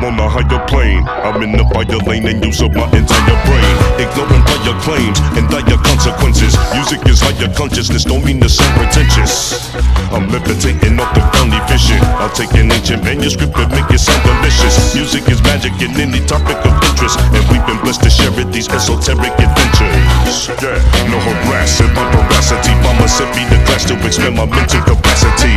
on a higher plane. I'm in the fire lane and use up my entire brain. Ignoring player claims and dire consequences. Music is higher consciousness, don't mean to sound pretentious. I'm levitating off the fountain vision. I'll take an ancient manuscript and make it sound delicious. Music is magic in any topic of interest, and we've been blessed to share it, these esoteric adventures. Yeah, no harassing, my veracity. Mama sent me the class to expand my mental capacity.